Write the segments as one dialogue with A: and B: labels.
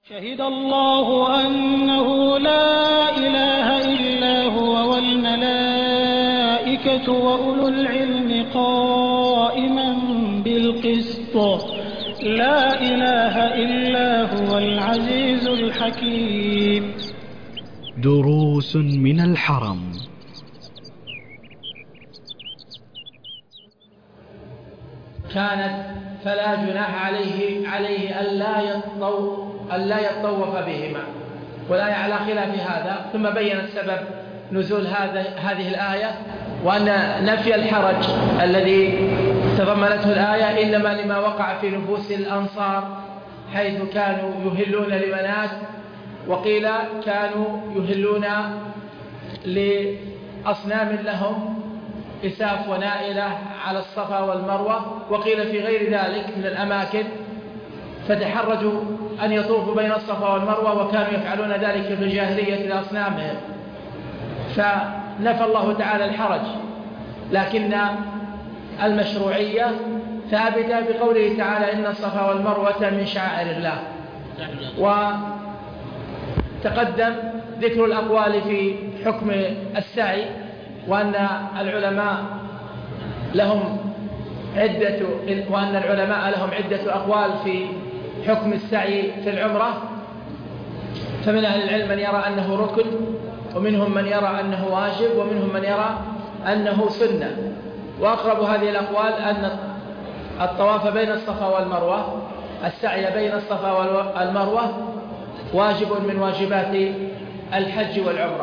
A: شهد الله أنه لا إله إلا هو والملائكة وأولو العلم قائما بالقسط لا إله إلا هو العزيز الحكيم.
B: دروس من الحرم.
C: كانت فلا جناح عليه ألا يطوف بهما، والآية على خلاف هذا. ثم بين السبب نزول هذه الآية، وأن نفي الحرج الذي تضمنته الآية إنما لما وقع في نفوس الأنصار، حيث كانوا يهلون لمنات، وقيل كانوا يهلون لأصنام لهم إساف ونائلة على الصفا والمروة، وقيل في غير ذلك من الأماكن، فتحرجوا أن يطوفوا بين الصفا والمروة، وكانوا يفعلون ذلك في الجاهلية لأصنامهم، فنفى الله تعالى الحرج، لكن المشروعية ثابتة بقوله تعالى إن الصفا والمروة من شعائر الله. وتقدم ذكر الأقوال في حكم السعي، وأن العلماء لهم عدة أقوال في حكم السعي في العمرة، فمن أهل العلم من يرى أنه ركن، ومنهم من يرى أنه واجب، ومنهم من يرى أنه سنة. وأقرب هذه الأقوال أن الطواف بين الصفا والمروة، السعي بين الصفا والمروة واجب من واجبات الحج والعمرة،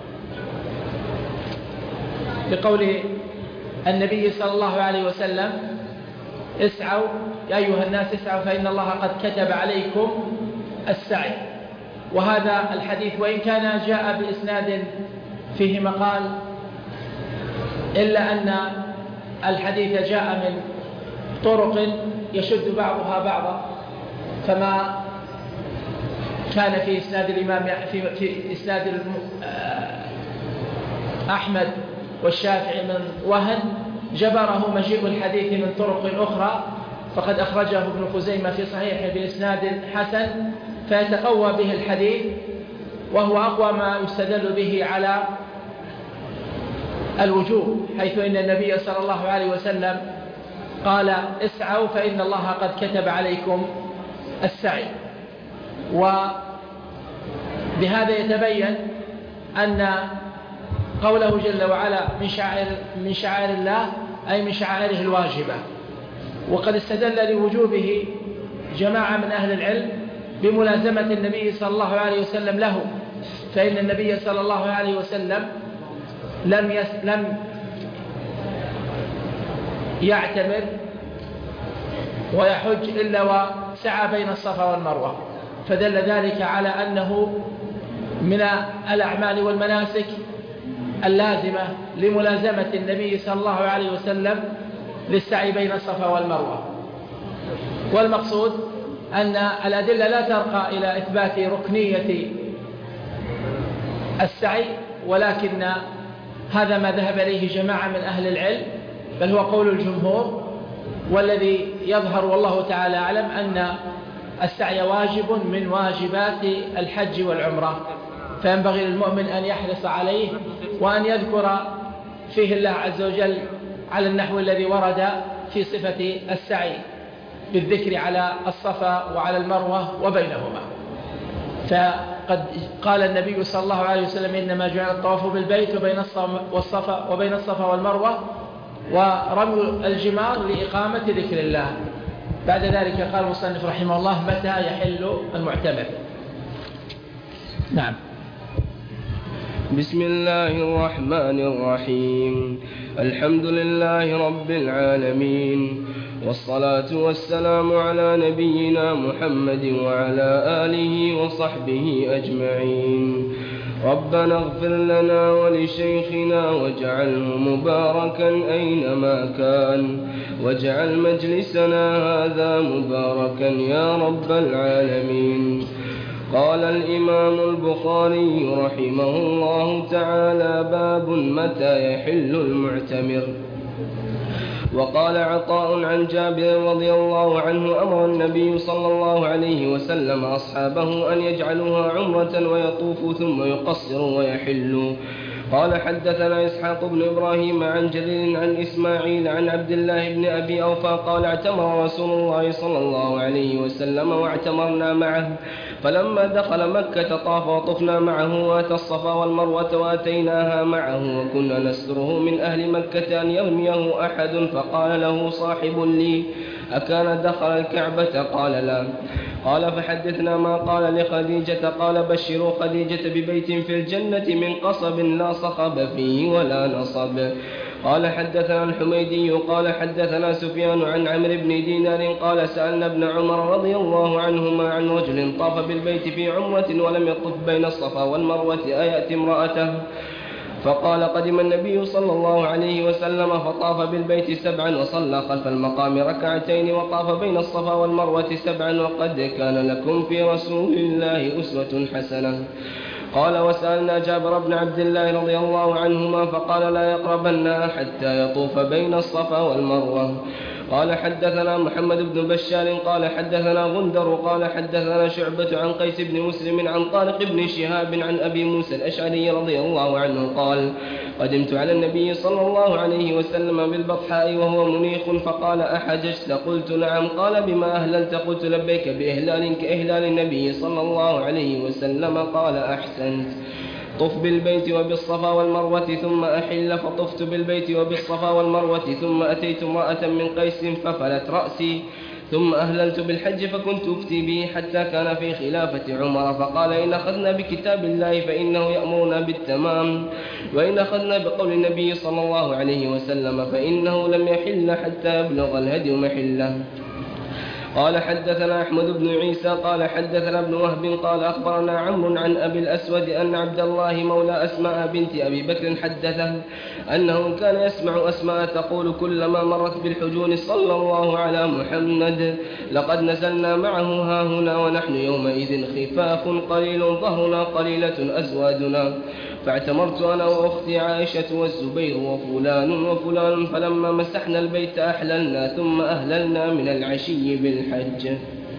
C: لقول النبي صلى الله عليه وسلم اسعوا يا أيها الناس اسعوا فإن الله قد كتب عليكم السعي. وهذا الحديث وإن كان جاء بإسناد فيه مقال، إلا أن الحديث جاء من طرق يشد بعضها بعضا، فما كان في إسناد الإمام في إسناد أحمد والشافعي من وهن جبره مجيء الحديث من طرق أخرى، فقد أخرجه ابن خزيمة في صحيحه بإسناد حسن، فيتقوى به الحديث، وهو أقوى ما يستدل به على الوجوب، حيث إن النبي صلى الله عليه وسلم قال اسعوا فإن الله قد كتب عليكم السعي. وبهذا يتبين أن قوله جل وعلا من شعائر الله أي من شعائره الواجبة. وقد استدل لوجوبه جماعة من أهل العلم بملازمة النبي صلى الله عليه وسلم له، فإن النبي صلى الله عليه وسلم لم يعتمر ويحج إلا وسعى بين الصفا والمروة، فدل ذلك على أنه من الأعمال والمناسك اللازمة لملازمة النبي صلى الله عليه وسلم للسعي بين الصفا والمروة. والمقصود أن الأدلة لا ترقى إلى إثبات ركنية السعي، ولكن هذا ما ذهب إليه جماعة من أهل العلم، بل هو قول الجمهور، والذي يظهر والله تعالى أعلم أن السعي واجب من واجبات الحج والعمرة، فينبغي للمؤمن أن يحرص عليه، وأن يذكر فيه الله عز وجل على النحو الذي ورد في صفة السعي، بالذكر على الصفا وعلى المروة وبينهما. فقد قال النبي صلى الله عليه وسلم إنما جعل الطواف بالبيت وبين الصفا والمروة ورمي الجمار لإقامة ذكر الله. بعد ذلك قال المصنف رحمه الله متى يحل المعتمر. نعم.
D: بسم الله الرحمن الرحيم. الحمد لله رب العالمين، والصلاة والسلام على نبينا محمد وعلى آله وصحبه أجمعين. ربنا اغفر لنا ولشيخنا واجعله مباركا أينما كان، واجعل مجلسنا هذا مباركا يا رب العالمين. قال الإمام البخاري رحمه الله تعالى: باب متى يحل المعتمر. وقال عطاء عن جابر رضي الله عنه أمر النبي صلى الله عليه وسلم أصحابه أن يجعلوها عمرة ويطوفوا ثم يقصروا ويحلوا. قال حدثنا إسحاق بن إبراهيم عن جرير عن إسماعيل عن عبد الله بن أبي أوفى قال اعتمر رسول الله صلى الله عليه وسلم واعتمرنا معه، فلما دخل مكة طاف وطفنا معه وأتى الصفا والمروة وأتيناها معه، وكنا نستره من أهل مكة أن يرميه أحد، فقال له صاحب لي أكان دخل الكعبة؟ قال لا. قال فحدثنا ما قال لخديجة. قال بشروا خديجة ببيت في الجنة من قصب لا صخب فيه ولا نصب. قال حدثنا الحميدي قال حدثنا سفيان عن عمرو بن دينار قال سألنا ابن عمر رضي الله عنهما عن رجل طاف بالبيت في عمرة ولم يطف بين الصفا والمروة أيأتي امرأته؟ فقال قدم النبي صلى الله عليه وسلم فطاف بالبيت 7 وصلى خلف المقام 2 وطاف بين الصفا والمروة 7 وقد كان لكم في رسول الله أسوة حسنة. قال وسألنا جابر بن عبد الله رضي الله عنهما فقال لا يقربن حتى يطوف بين الصفا والمروة. قال حدثنا محمد بن بشار قال حدثنا غندر قال حدثنا شعبة عن قيس بن مسلم عن طارق بن شهاب عن أبي موسى الأشعري رضي الله عنه قال قدمت على النبي صلى الله عليه وسلم بالبطحاء وهو منيخ، فقال أحججت؟ قلت نعم. قال بما أهللت؟ قلت لبيك بإهلال كإهلال النبي صلى الله عليه وسلم. قال أحسنت. طف بالبيت وبالصفا والمروة ثم أحل. فطفت بالبيت وبالصفا والمروة ثم أتيت امرأة من قيس ففلت رأسي، ثم أهللت بالحج فكنت أفتي به حتى كان في خلافة عمر، فقال إن أخذنا بكتاب الله فإنه يأمرنا بالتمام، وإن أخذنا بقول النبي صلى الله عليه وسلم فإنه لم يحل حتى يبلغ الهدي محله. قال حدثنا أحمد بن عيسى قال حدثنا ابن وهب قال أخبرنا عمرو عن أبي الأسود أن عبد الله مولى أسماء بنت أبي بكر حدثه أنه كان يسمع أسماء تقول كلما مرت بالحجون صلى الله على محمد لقد نزلنا معه هاهنا ونحن يومئذ خفاف قليل ظهرنا قليلة أزوادنا، فاعتمرت أنا وأختي عائشة والزبير وفلان وفلان، فلما مسحنا البيت أحللنا ثم أهللنا من العشي بالحج.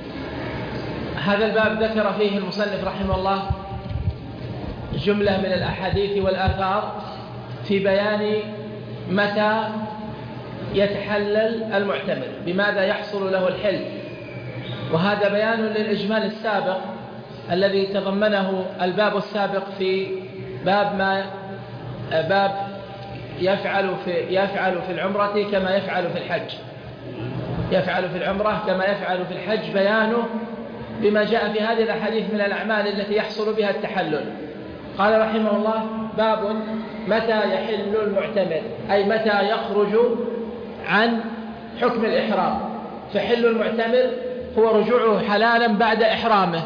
C: هذا الباب ذكر فيه المصنف رحمه الله جملة من الأحاديث والآثار في بيان متى يتحلل المعتمر، بماذا يحصل له الحل، وهذا بيان للإجمال السابق الذي تضمنه الباب السابق في باب يفعل في العمرة كما يفعل في الحج، يفعل في العمرة كما يفعل في الحج، بيانه بما جاء في هذه الأحاديث من الأعمال التي يحصل بها التحلل. قال رحمه الله باب متى يحل المعتمر، أي متى يخرج عن حكم الإحرام. فحل المعتمر هو رجوعه حلالا بعد إحرامه.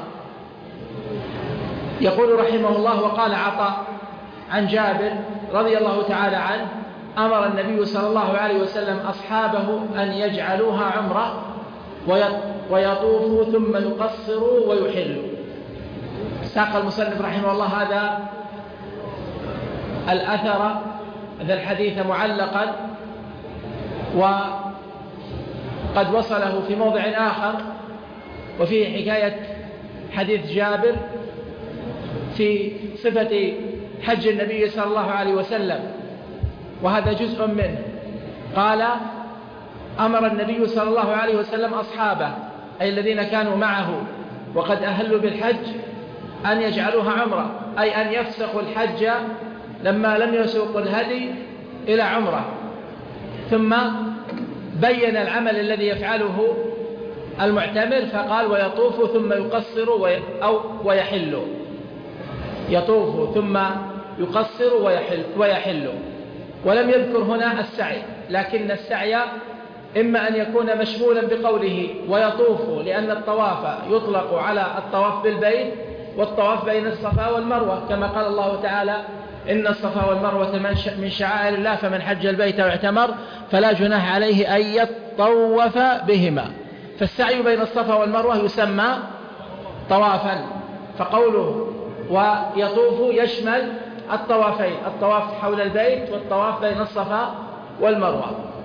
C: يقول رحمه الله وقال عطاء عن جابر رضي الله تعالى عنه أمر النبي صلى الله عليه وسلم أصحابه أن يجعلوها عمرة ويطوفوا ثم يقصروا ويحلوا. ساق المصنف رحمه الله هذا الأثر ذا الحديث معلقا، وقد وصله في موضع آخر وفيه حكاية حديث جابر في صفة حج النبي صلى الله عليه وسلم، وهذا جزء منه. قال أمر النبي صلى الله عليه وسلم أصحابه أي الذين كانوا معه وقد أهلوا بالحج أن يجعلوها عمرة، أي أن يفسخوا الحج لما لم يسوقوا الهدي إلى عمرة. ثم بين العمل الذي يفعله المعتمر فقال ويطوف ثم يقصر ويحل، يطوف ثم يقصر ويحل. ولم يذكر هنا السعي، لكن السعي إما أن يكون مشمولا بقوله ويطوف، لأن الطواف يطلق على الطواف بالبيت والطواف بين الصفا والمروة، كما قال الله تعالى إن الصفا والمروة من شعائر الله فمن حج البيت واعتمر فلا جناح عليه أن يطوف بهما. فالسعي بين الصفا والمروة يسمى طوافا، فقوله ويطوف يشمل الطوافين، الطواف حول البيت والطواف بين الصفا والمروة.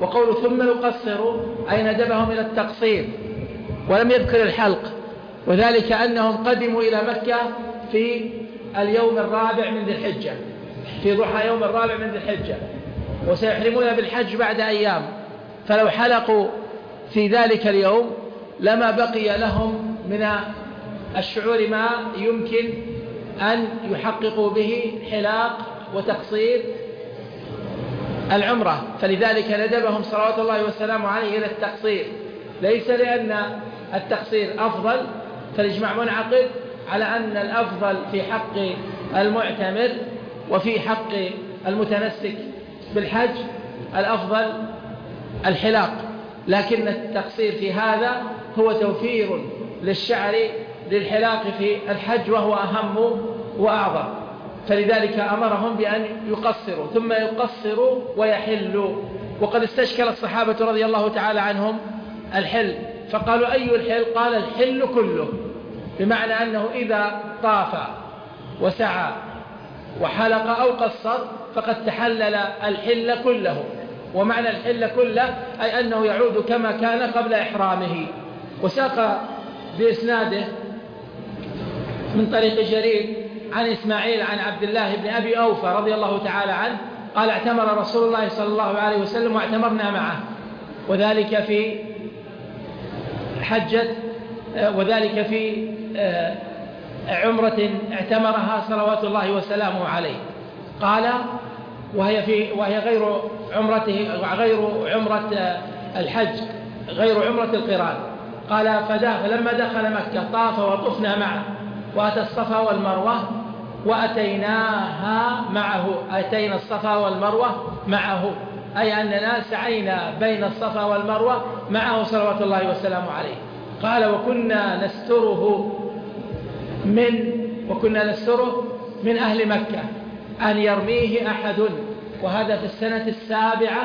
C: وقول ثم يقصر أي ندبهم إلى التقصير ولم يذكر الحلق، وذلك أنهم قدموا إلى مكة في اليوم الرابع من ذي الحجة، في ضحى يوم الرابع من ذي الحجة، وسيحرمون بالحج بعد أيام، فلو حلقوا في ذلك اليوم لما بقي لهم من الشعور ما يمكن أن يحققوا به حلاق وتقصير العمرة، فلذلك ندبهم صلوات الله والسلام عليه إلى التقصير، ليس لأن التقصير أفضل، فالإجماع منعقد على أن الأفضل في حق المعتمر وفي حق المتنسك بالحج الأفضل الحلاق، لكن التقصير في هذا هو توفير للشعر للحلاق في الحج وهو أهم وأعظم، فلذلك أمرهم بأن يقصروا ثم يقصروا ويحلوا. وقد استشكل الصحابة رضي الله تعالى عنهم الحل، فقالوا أي الحل؟ قال الحل كله، بمعنى أنه إذا طاف وسعى وحلق أو قصر فقد تحلل الحل كله، ومعنى الحل كله أي أنه يعود كما كان قبل إحرامه. وساق بإسناده من طريق جرير عن إسماعيل عن عبد الله بن أبي أوفى رضي الله تعالى عنه قال اعتمر رسول الله صلى الله عليه وسلم واعتمرنا معه، وذلك في حجة، وذلك في عمرة اعتمرها صلوات الله وسلامه عليه. قال وهي غير عمرته، غير عمرة الحج، غير عمرة القران. قال فلما دخل مكة طاف وطفنا معه وأتى الصفا والمروة وأتيناها معه، أتينا الصفا والمروة معه، أي أننا سعينا بين الصفا والمروة معه صلوات الله وسلامه عليه. قال وكنا نستره من أهل مكة أن يرميه أحد، وهذا في السنة السابعة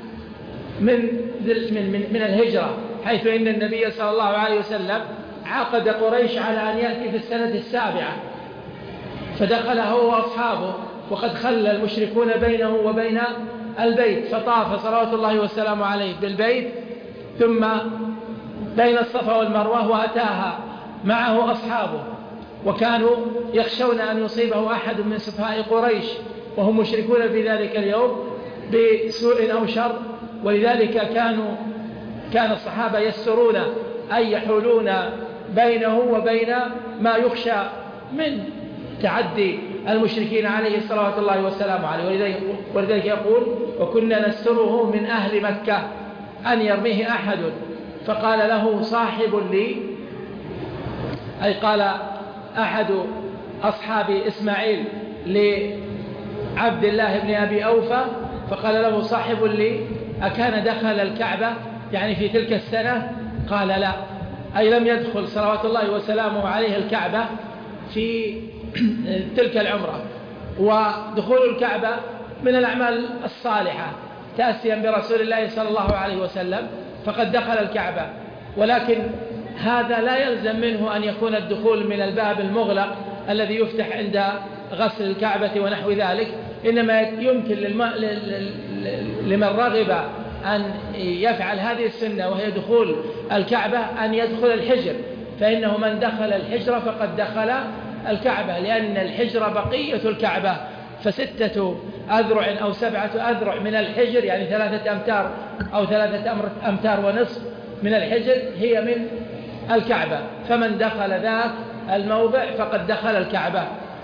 C: من الهجرة، حيث إن النبي صلى الله عليه وسلم عقد قريش على أن يأتي في السنة السابعة، فدخل هو وأصحابه وقد خلى المشركون بينه وبين البيت، فطاف صلوات الله والسلام عليه بالبيت ثم بين الصفا والمروة وأتاها معه أصحابه، وكانوا يخشون أن يصيبه أحد من سفهاء قريش وهم مشركون في ذلك اليوم بسوء أو شر، ولذلك كان الصحابة يسرون أن يحولون بينه وبين ما يخشى من تعدي المشركين عليه صلوات الله والسلام عليه. ولذلك يقول وكنا نستره من أهل مكة أن يرميه أحد، فقال له صاحب لي، أي قال أحد أصحاب إسماعيل لعبد الله بن أبي أوفى، فقال له صاحب لي أكان دخل الكعبة يعني في تلك السنة؟ قال لا، أي لم يدخل صلوات الله وسلامه عليه الكعبة في تلك العمرة. ودخول الكعبة من الأعمال الصالحة تأسيا برسول الله صلى الله عليه وسلم، فقد دخل الكعبة، ولكن هذا لا يلزم منه أن يكون الدخول من الباب المغلق الذي يفتح عند غسل الكعبة ونحو ذلك، إنما يمكن لمن رغب أن يفعل هذه السنة وهي دخول الكعبة أن يدخل الحجر، فإنه من دخل الحجر فقد دخل الكعبة، لأن الحجر بقية الكعبة، ف6 أذرع أو 7 أذرع من الحجر يعني 3 أمتار أو 3 أمتار ونصف من الحجر هي من الكعبة، فمن دخل ذاك الموضع فقد دخل الكعبة.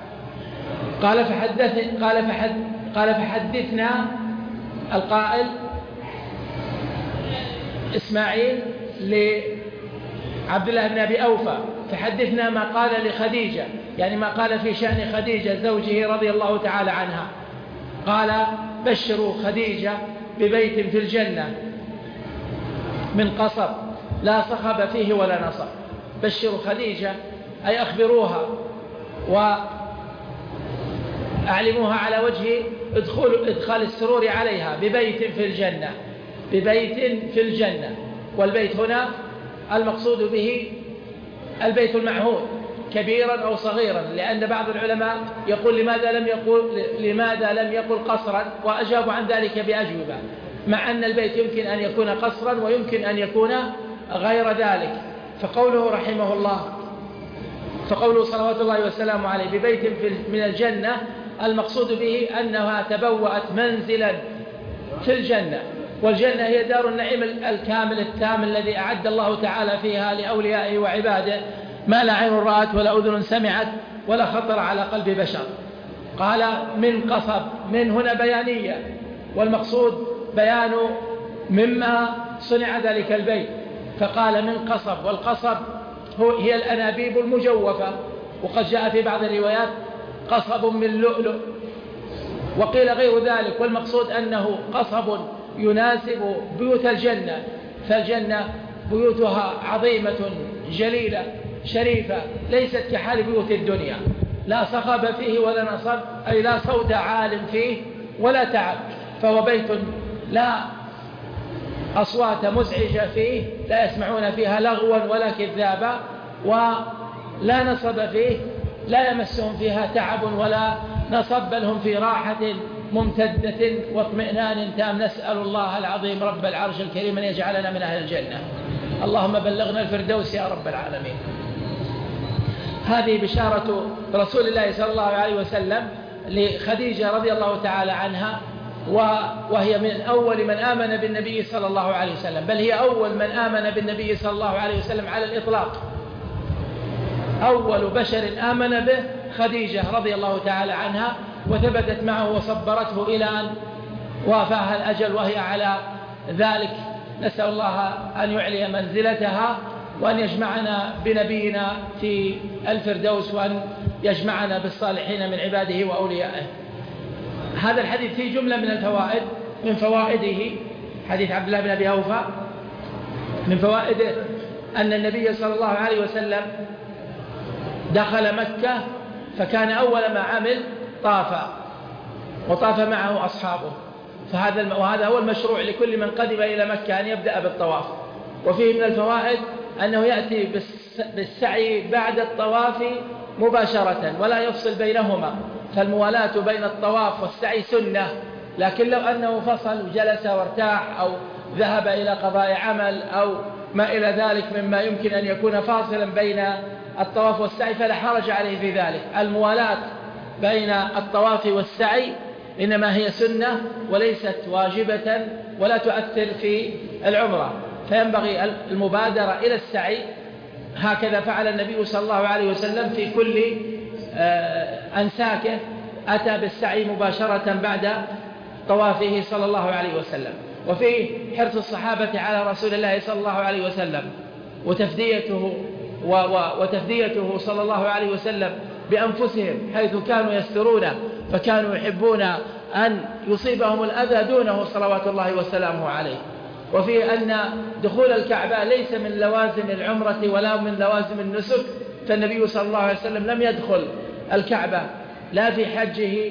C: قال فحدثنا القائل إسماعيل لعبد الله بن أبي أوفى، فحدثنا ما قال لخديجة، يعني ما قال في شأن خديجة زوجه رضي الله تعالى عنها. قال بشروا خديجة ببيت في الجنة من قصب لا صخب فيه ولا نصب. بشروا خديجة أي أخبروها وأعلموها على وجه إدخال السرور عليها ببيت في الجنة، ببيت في الجنة. والبيت هنا المقصود به البيت المعهود كبيرا أو صغيرا، لأن بعض العلماء يقول لماذا لم يقل قصرا، وأجابوا عن ذلك بأجوبة. مع أن البيت يمكن أن يكون قصرا ويمكن أن يكون غير ذلك. فقوله رحمه الله، فقوله صلوات الله وسلامه عليه ببيت من الجنة، المقصود به أنها تبوأت منزلا في الجنة، والجنة هي دار النعيم الكامل التام الذي أعد الله تعالى فيها لأوليائه وعباده ما لا عين رأت ولا أذن سمعت ولا خطر على قلب بشر. قال من قصب، من هنا بيانية، والمقصود بيان مما صنع ذلك البيت، فقال من قصب، والقصب هي الأنابيب المجوفة، وقد جاء في بعض الروايات قصب من لؤلؤ، وقيل غير ذلك، والمقصود أنه قصب يناسب بيوت الجنة، فالجنة بيوتها عظيمة جليلة شريفة، ليست كحال بيوت الدنيا، لا صخب فيه ولا نصب، أي لا صوت عال فيه ولا تعب، فهو بيت لا أصوات مزعجة فيه، لا يسمعون فيها لغوا ولا كذابا، ولا نصب فيه، لا يمسهم فيها تعب ولا نصب، بل هم في راحة ممتدة واطمئنان تام. نسأل الله العظيم رب العرش الكريم أن يجعلنا من أهل الجنة. اللهم بلغنا الفردوس يا رب العالمين. هذه بشارة رسول الله صلى الله عليه وسلم لخديجة رضي الله تعالى عنها، وهي من أول من آمن بالنبي صلى الله عليه وسلم، بل هي أول من آمن بالنبي صلى الله عليه وسلم على الإطلاق. أول بشر آمن به خديجة رضي الله تعالى عنها، وثبتت معه وصبرته إلى أن وافاها الأجل وهي على ذلك. نسأل الله أن يعلي منزلتها، وأن يجمعنا بنبينا في الفردوس، وأن يجمعنا بالصالحين من عباده وأوليائه. هذا الحديث فيه جملة من الفوائد. من فوائده حديث عبد الله بن أبي أوفى، من فوائده أن النبي صلى الله عليه وسلم دخل مكة، فكان أول ما عمل وطاف معه أصحابه، وهذا هو المشروع لكل من قدم إلى مكة أن يبدأ بالطواف. وفيه من الفوائد أنه يأتي بالسعي بعد الطواف مباشرة ولا يفصل بينهما، فالموالاة بين الطواف والسعي سنة، لكن لو أنه فصل وجلس وارتاح أو ذهب إلى قضاء عمل أو ما إلى ذلك مما يمكن أن يكون فاصلا بين الطواف والسعي فلا حرج عليه في ذلك. الموالاة بين الطواف والسعي إنما هي سنة وليست واجبة ولا تؤثر في العمرة، فينبغي المبادرة إلى السعي. هكذا فعل النبي صلى الله عليه وسلم في كل أنساكه، أتى بالسعي مباشرة بعد طوافه صلى الله عليه وسلم. وفيه حرص الصحابة على رسول الله صلى الله عليه وسلم وتفديته صلى الله عليه وسلم بأنفسهم، حيث كانوا يسترون، فكانوا يحبون أن يصيبهم الأذى دونه صلوات الله وسلامه عليه. وفيه أن دخول الكعبة ليس من لوازم العمرة ولا من لوازم النسك، فالنبي صلى الله عليه وسلم لم يدخل الكعبة لا في حجه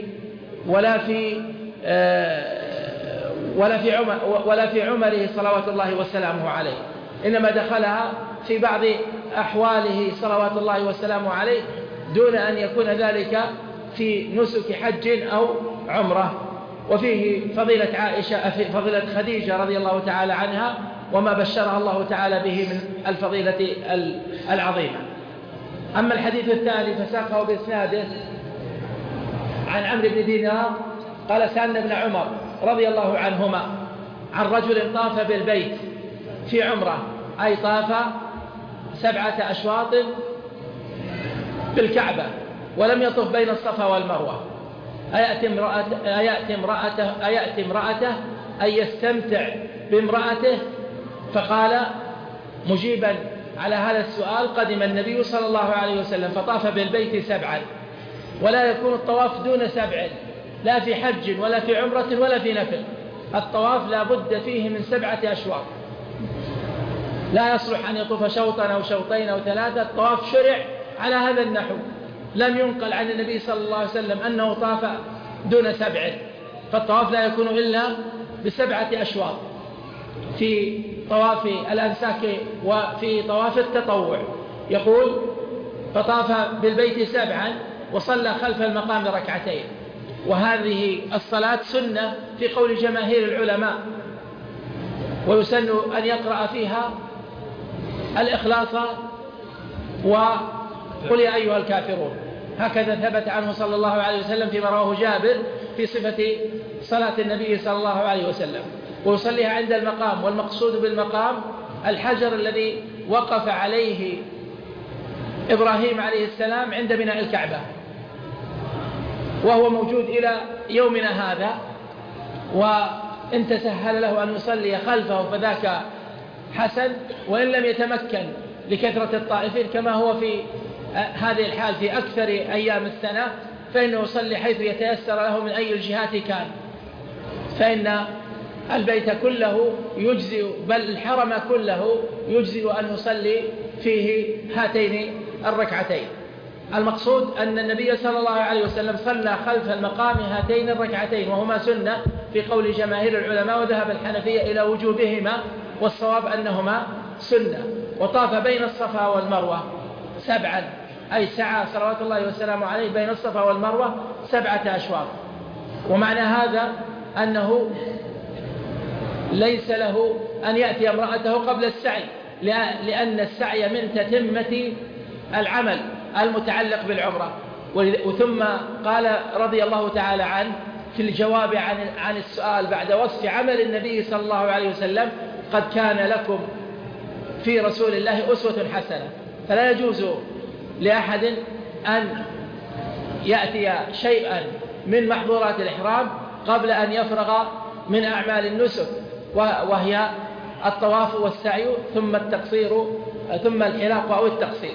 C: ولا في عمره صلوات الله وسلامه عليه، إنما دخلها في بعض أحواله صلوات الله وسلامه عليه دون أن يكون ذلك في نسك حج أو عمرة. وفيه فضيلة عائشة، فضيلة خديجة رضي الله تعالى عنها وما بشرها الله تعالى به من الفضيلة العظيمة. أما الحديث الثاني فساقه بإسناده عن عمرو بن دينار قال سألنا ابن عمر رضي الله عنهما عن رجل طاف بالبيت في عمرة، أي طاف 7 أشواط بالكعبة ولم يطف بين الصفا والمروة، أيأتي امرأته أي يستمتع بامرأته؟ فقال مجيبا على هذا السؤال قدم النبي صلى الله عليه وسلم فطاف بالبيت 7، ولا يكون الطواف دون 7 لا في حج ولا في عمرة ولا في نفل. الطواف لا بد فيه من 7 أشواط، لا يصلح أن يطوف شوطا أو شوطين أو 3. الطواف شرع على هذا النحو، لم ينقل عن النبي صلى الله عليه وسلم أنه طاف دون 7، فالطواف لا يكون إلا ب7 أشواط في طواف الأنساك وفي طواف التطوع. يقول فطاف بالبيت 7 وصلى خلف المقام 2، وهذه الصلاة سنة في قول جماهير العلماء، ويسن أن يقرأ فيها الإخلاص وقل يا أيها الكافرون. هكذا ثبت عنه صلى الله عليه وسلم فيما رواه جابر في صفة صلاة النبي صلى الله عليه وسلم. ويصليها عند المقام، والمقصود بالمقام الحجر الذي وقف عليه إبراهيم عليه السلام عند بناء الكعبة، وهو موجود إلى يومنا هذا. وإن تسهل له أن يصلي خلفه فذاك حسن، وإن لم يتمكن لكثرة الطائفين كما هو في هذه الحال في أكثر أيام السنة، فإنه يصلي حيث يتيسر له من أي الجهات كان، فإن البيت كله يجزئ، بل الحرم كله يجزئ أن يصلي فيه هاتين الركعتين. المقصود أن النبي صلى الله عليه وسلم صلى خلف المقام هاتين الركعتين، وهما سنة في قول جماهير العلماء، وذهب الحنفية إلى وجوبهما، والصواب أنهما سنة. وطاف بين الصفا والمروة 7، أي سعى صلوات الله وسلامه عليه بين الصفا والمروة 7 أشواط. ومعنى هذا أنه ليس له أن يأتي امرأته قبل السعي، لأن السعي من تتمة العمل المتعلق بالعمرة. وثم قال رضي الله تعالى عنه في الجواب عن السؤال بعد وصف عمل النبي صلى الله عليه وسلم: قد كان لكم في رسول الله أسوة حسنة. فلا يجوز لأحد أن يأتي شيئا من محظورات الإحرام قبل أن يفرغ من أعمال النسك، وهي الطواف والسعي ثم التقصير، ثم الحلاق أو التقصير.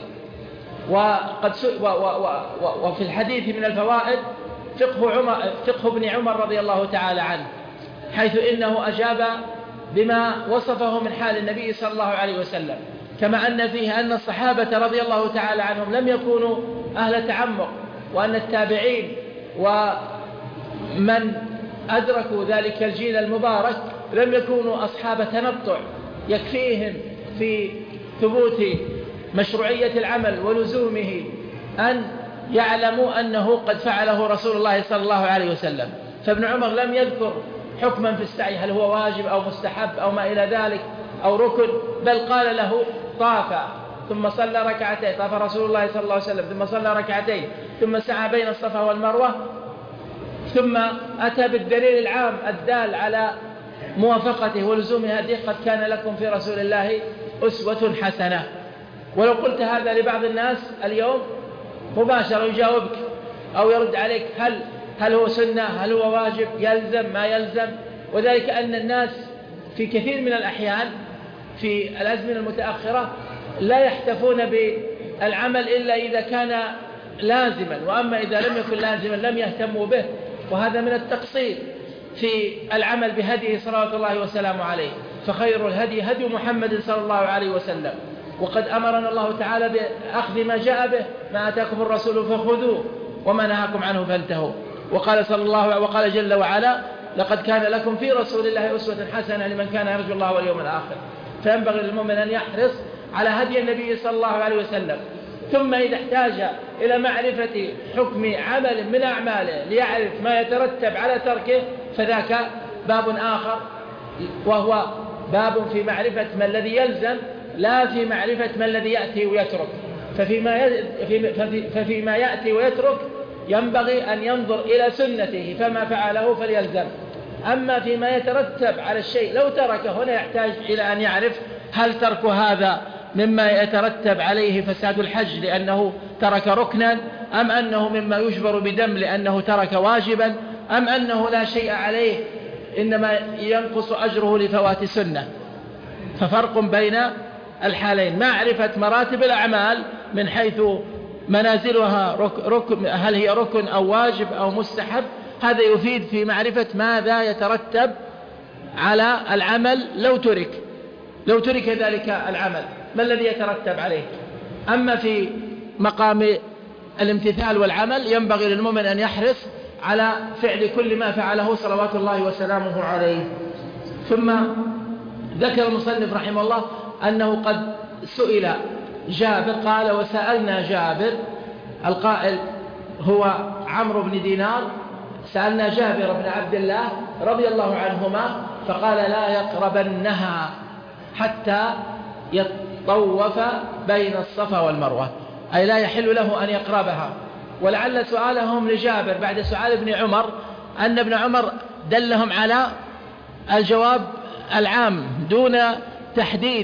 C: وفي الحديث من الفوائد فقه ابن عمر رضي الله تعالى عنه، حيث إنه أجاب بما وصفه من حال النبي صلى الله عليه وسلم، كما أن فيه أن الصحابة رضي الله تعالى عنهم لم يكونوا أهل تعمق، وأن التابعين ومن أدركوا ذلك الجيل المبارك لم يكونوا أصحاب تنطع يكفيهم في ثبوت مشروعية العمل ولزومه أن يعلموا أنه قد فعله رسول الله صلى الله عليه وسلم. فابن عمر لم يذكر حكما في السعي هل هو واجب أو مستحب أو ما إلى ذلك أو ركن، بل قال له: طاف ثم صلى ركعتين، طاف رسول الله صلى الله عليه وسلم ثم صلى ركعتين ثم سعى بين الصفا والمروة، ثم أتى بالدليل العام الدال على موافقته ولزوم هذه: قد كان لكم في رسول الله أسوة حسنة. ولو قلت هذا لبعض الناس اليوم مباشرة يجاوبك أو يرد عليك: هل هو سنة؟ هل هو واجب؟ يلزم؟ ما يلزم؟ وذلك أن الناس في كثير من الأحيان في الأزمنة المتأخرة لا يحتفون بالعمل إلا إذا كان لازما، وأما إذا لم يكن لازما لم يهتموا به، وهذا من التقصير في العمل بهديه صلوات الله وسلامه عليه. فخير الهدي هدي محمد صلى الله عليه وسلم، وقد أمرنا الله تعالى بأخذ ما جاء به: ما آتاكم الرسول فخذوه وما نهاكم عنه فانتهوا. وقال جل وعلا: لقد كان لكم في رسول الله أسوة حسنة لمن كان يرجو الله واليوم الآخر. فينبغي للمؤمن أن يحرص على هدي النبي صلى الله عليه وسلم. ثم إذا احتاج إلى معرفة حكم عمل من أعماله ليعرف ما يترتب على تركه فذاك باب آخر، وهو باب في معرفة ما الذي يلزم، لا في معرفة ما الذي يأتي ويترك. ففيما يأتي ويترك ينبغي أن ينظر إلى سنته، فما فعله فليلزم. أما فيما يترتب على الشيء لو تركه هنا يحتاج إلى أن يعرف: هل ترك هذا مما يترتب عليه فساد الحج لأنه ترك ركنا، أم أنه مما يجبر بدم لأنه ترك واجبا، أم أنه لا شيء عليه إنما ينقص أجره لفوات سنة. ففرق بين الحالين: معرفة مراتب الأعمال من حيث منازلها، هل هي ركن أو واجب أو مستحب، هذا يفيد في معرفة ماذا يترتب على العمل لو ترك ذلك العمل، ما الذي يترتب عليه. أما في مقام الامتثال والعمل ينبغي للمؤمن أن يحرص على فعل كل ما فعله صلوات الله وسلامه عليه. ثم ذكر المصنف رحمه الله أنه قد سئل جابر، قال: وسألنا جابر، القائل هو عمرو بن دينار، سألنا جابر بن عبد الله رضي الله عنهما فقال لا يقربنها حتى يطوف بين الصفا والمروة، أي لا يحل له أن يقربها. ولعل سؤالهم لجابر بعد سؤال ابن عمر أن ابن عمر دلهم على الجواب العام دون تحديد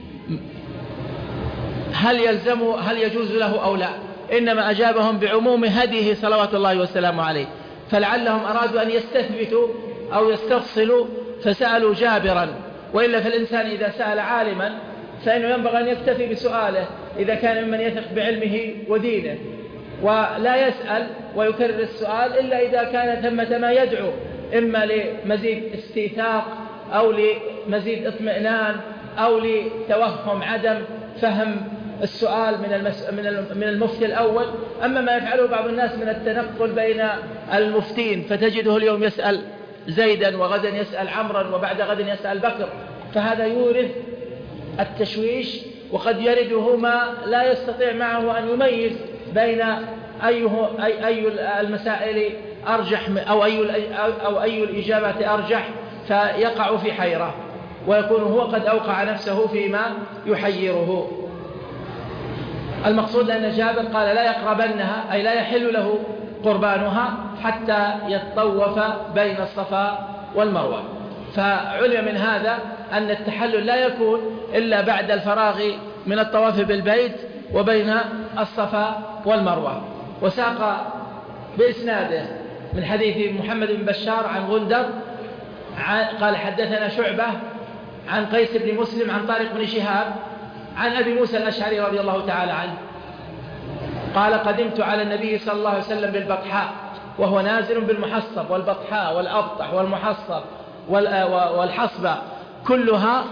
C: هل يجوز له أو لا، إنما أجابهم بعموم هديه صلوات الله وسلامه عليه، فلعلهم أرادوا أن يستثبتوا أو يستفصلوا فسألوا جابرا. وإلا فالإنسان إذا سأل عالما فإنه ينبغي أن يكتفي بسؤاله إذا كان ممن يثق بعلمه ودينه، ولا يسأل ويكرر السؤال إلا إذا كان ثمة ما يدعو، إما لمزيد استيثاق أو لمزيد اطمئنان أو لتوهم عدم فهم السؤال من المفتي الأول. أما ما يفعله بعض الناس من التنقل بين المفتين، فتجده اليوم يسأل زيدا وغدا يسأل عمرا وبعد غد يسأل بكر، فهذا يورث التشويش، وقد يرده ما لا يستطيع معه أن يميز بين أي المسائل أرجح أو أي الإجابات أرجح، فيقع في حيرة ويكون هو قد أوقع نفسه فيما يحيره. المقصود أن جابر قال لا يقربنها، أي لا يحل له قربانها حتى يطوف بين الصفا والمروة. فعلم من هذا أن التحلل لا يكون إلا بعد الفراغ من الطواف بالبيت وبين الصفا والمروة. وساق بإسناده من حديث محمد بن بشار عن غندر قال حدثنا شعبة عن قيس بن مسلم عن طارق بن شهاب عن أبي موسى الأشعري رضي الله تعالى عنه قال قدمت على النبي صلى الله عليه وسلم بالبطحاء وهو نازل بالمحصب، والبطحاء والأبطح والمحصب والحصبة كلها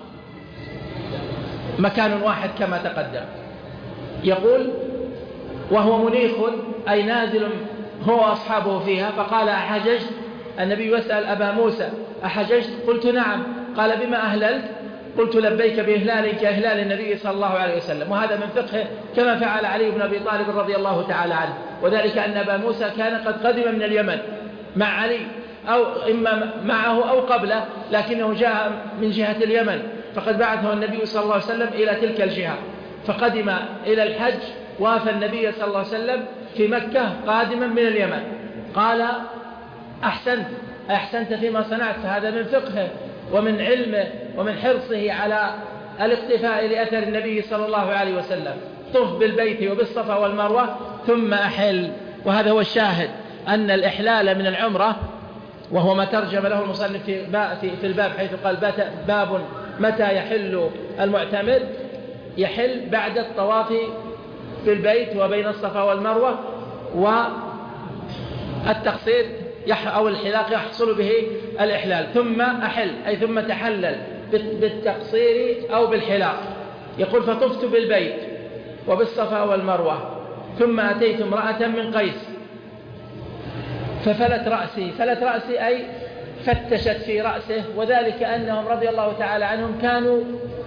C: مكان واحد كما تقدم. يقول وهو منيخ أي نازل هو وأصحابه فيها، فقال أحججت؟ النبي يسأل أبا موسى أحججت؟ قلت نعم. قال بما أهللت؟ قلت لبيك بإهلالك كإهلال النبي صلى الله عليه وسلم. وهذا من فقه كما فعل علي بن أبي طالب رضي الله تعالى عنه، وذلك أن أبا موسى كان قد قدم من اليمن مع علي أو إما معه أو قبله، لكنه جاء من جهة اليمن، فقد بعثه النبي صلى الله عليه وسلم إلى تلك الجهة، فقدم إلى الحج وافى النبي صلى الله عليه وسلم في مكة قادما من اليمن. قال أحسنت فيما صنعت. فهذا من فقهه ومن علمه ومن حرصه على الاقتفاء لأثر النبي صلى الله عليه وسلم. طف بالبيت وبالصفا والمروة ثم أحل. وهذا هو الشاهد أن الإحلال من العمرة، وهو ما ترجم له المصنف في الباب حيث قال باب متى يحل المعتمر، يحل بعد الطواف بالبيت وبين الصفا والمروة، والتقصير أو الحلاق يحصل به الإحلال. ثم أحل أي ثم تحلل بالتقصير أو بالحلاق. يقول فطفت بالبيت وبالصفا والمروة ثم أتيت امرأة من قيس ففلت رأسي أي فتشت في رأسه، وذلك أنهم رضي الله تعالى عنهم كانوا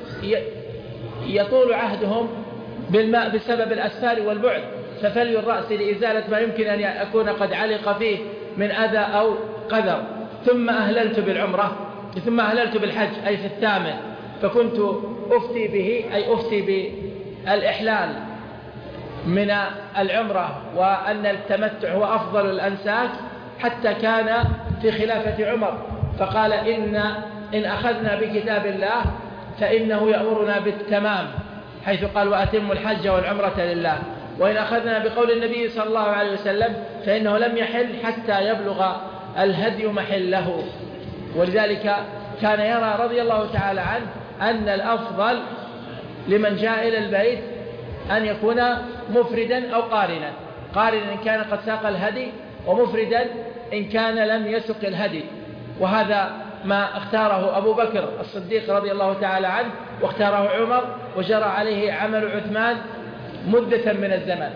C: يطول عهدهم بالماء بسبب الأسفار والبعد، ففلي الرأس لإزالة ما يمكن أن يكون قد علق فيه من أذى أو قذر. ثم أهللت بالعمرة، ثم أهللت بالحج أي في الثامن، فكنت أفتي به أي أفتي بالإحلال من العمرة، وأن التمتع هو أفضل الأنساك، حتى كان في خلافة عمر فقال إن أخذنا بكتاب الله فإنه يأمرنا بالتمام، حيث قال وأتم الحج والعمرة لله. وإن أخذنا بقول النبي صلى الله عليه وسلم فإنه لم يحل حتى يبلغ الهدي محله. ولذلك كان يرى رضي الله تعالى عنه أن الأفضل لمن جاء إلى البيت أن يكون مفردا أو قارنا إن كان قد ساق الهدي، ومفردا إن كان لم يسق الهدي. وهذا ما اختاره أبو بكر الصديق رضي الله تعالى عنه، واختاره عمر، وجرى عليه عمل عثمان مدة من الزمن.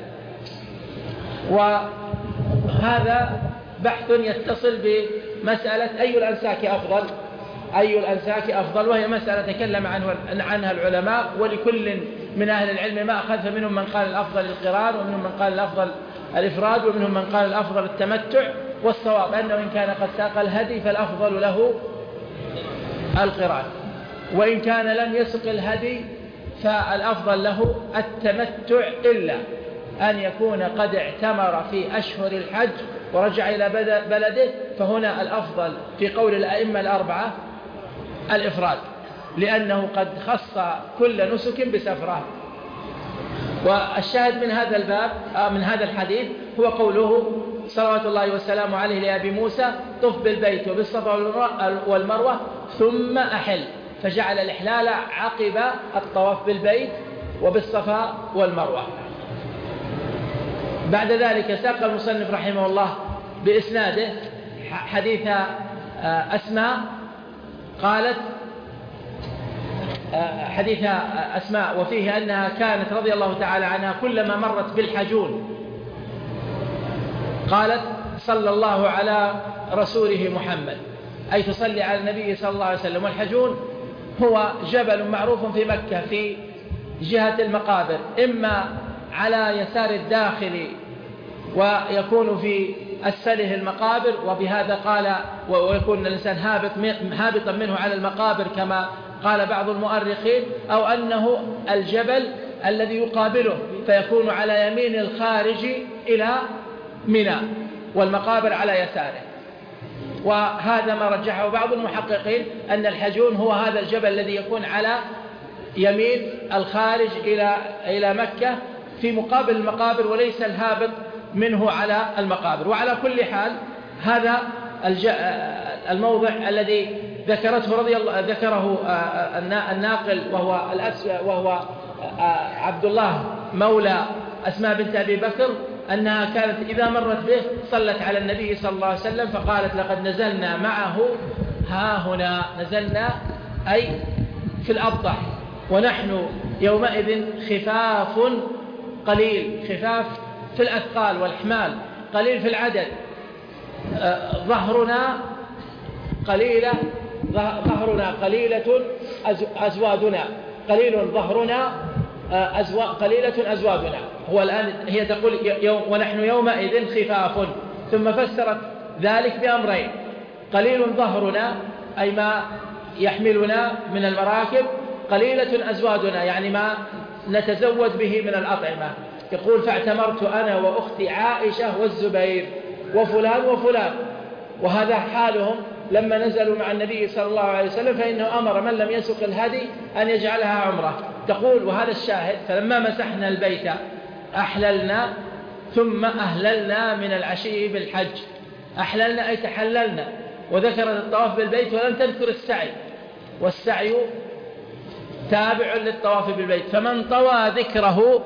C: وهذا بحث يتصل بمسألة أي الأنساك أفضل، وهي مسألة تكلم عنها العلماء، ولكل من أهل العلم ما أخذ، فمنهم من قال الأفضل القران، ومنهم من قال الأفضل الإفراد، ومنهم من قال الأفضل التمتع. والصواب أنه إن كان قد ساق الهدي فالأفضل له القران. وإن كان لم يسق الهدي فالأفضل له التمتع، إلا أن يكون قد اعتمر في أشهر الحج ورجع إلى بلده، فهنا الأفضل في قول الأئمة الأربعة الإفراد، لأنه قد خص كل نسك بسفره. والشاهد من هذا الباب من هذا الحديث هو قوله صلوات الله وسلامه عليه لأبي موسى: طف بالبيت وبالصفا والمروة ثم أحل، فجعل الإحلال عقب الطواف بالبيت وبالصفا والمروة. بعد ذلك ساق المصنف رحمه الله بإسناده حديث أسماء قالت حديث أسماء، وفيه أنها كانت رضي الله تعالى عنها كلما مرت بالحجون قالت: صلى الله على رسوله محمد، أي تصلي على النبي صلى الله عليه وسلم. والحجون هو جبل معروف في مكة في جهة المقابر، إما على يسار الداخل ويكون في أسفله المقابر، وبهذا قال ويكون الإنسان هابطا منه على المقابر كما قال بعض المؤرخين، أو أنه الجبل الذي يقابله فيكون على يمين الخارج إلى منى والمقابر على يساره. وهذا ما رجحه بعض المحققين، أن الحجون هو هذا الجبل الذي يكون على يمين الخارج إلى مكة في مقابل المقابر، وليس الهابط منه على المقابر. وعلى كل حال هذا الموضع الذي ذكره الناقل وهو عبد الله مولى أسماء بنت أبي بكر، أنها كانت إذا مرت به صلت على النبي صلى الله عليه وسلم، فقالت: لقد نزلنا معه ها هنا، نزلنا أي في الأبطح، ونحن يومئذ خفاف قليل، خفاف في الأثقال والحمال، قليل في العدد، ظهرنا قليلة أزوادنا، قليل ظهرنا قليلة أزوادنا. هو الآن هي تقول ونحن يومئذ خفاف، ثم فسرت ذلك بأمرين: قليل ظهرنا أي ما يحملنا من المراكب، قليلة أزوادنا يعني ما نتزود به من الأطعمة. يقول: فاعتمرت أنا وأختي عائشة والزبير وفلان وفلان. وهذا حالهم لما نزلوا مع النبي صلى الله عليه وسلم، فإنه أمر من لم يسق الهدي أن يجعلها عمرة. تقول: وهذا الشاهد: فلما مسحنا البيت أحللنا ثم أهللنا من العشي بالحج. أحللنا أي تحللنا، وذكرت الطواف بالبيت ولم تذكر السعي، والسعي تابع للطواف بالبيت. فمن طوى ذكره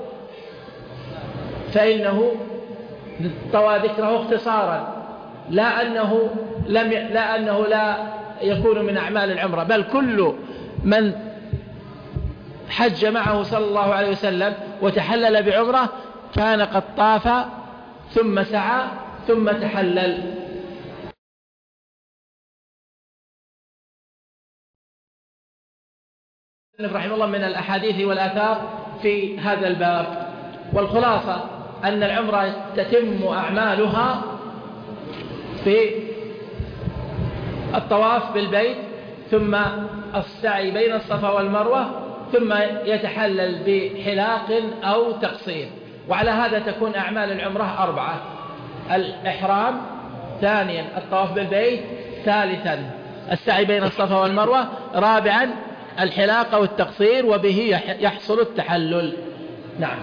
C: فإنه طوى ذكره اختصارا، لا أنه لا يكون من أعمال العمرة، بل كل من حج معه صلى الله عليه وسلم وتحلل بعمرة كان قد طاف ثم سعى ثم تحلل. رحمه الله من الأحاديث والآثار في هذا الباب. والخلاصة أن العمرة تتم أعمالها في الطواف بالبيت، ثم السعي بين الصفا والمروة، ثم يتحلل بحلاق أو تقصير. وعلى هذا تكون أعمال العمرة 4: الإحرام، ثانيا الطواف بالبيت، ثالثا السعي بين الصفا والمروة، رابعا الحلاق أو التقصير، وبه يحصل التحلل. نعم.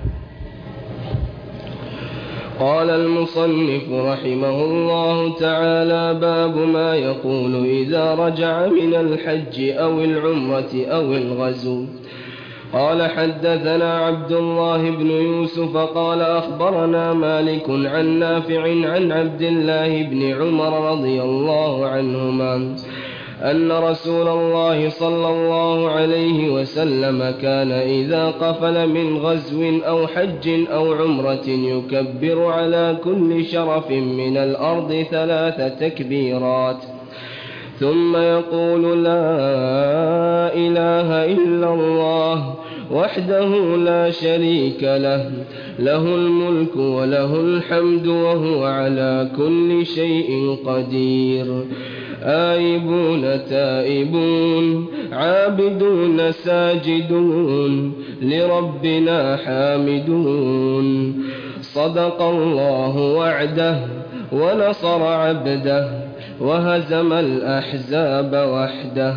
D: قال المصنف رحمه الله تعالى: باب ما يقول إذا رجع من الحج أو العمرة أو الغزو. قال: حدثنا عبد الله بن يوسف قال: أخبرنا مالك عن نافع عن عبد الله بن عمر رضي الله عنهما أن رسول الله صلى الله عليه وسلم كان إذا قفل من غزو أو حج أو عمرة يكبر على كل شرف من الأرض 3 تكبيرات، ثم يقول: لا إله إلا الله، وحده لا شريك له، له الملك وله الحمد وهو على كل شيء قدير. آيبون تائبون عابدون ساجدون لربنا حامدون. صدق الله وعده ونصر عبده وهزم الأحزاب وحده.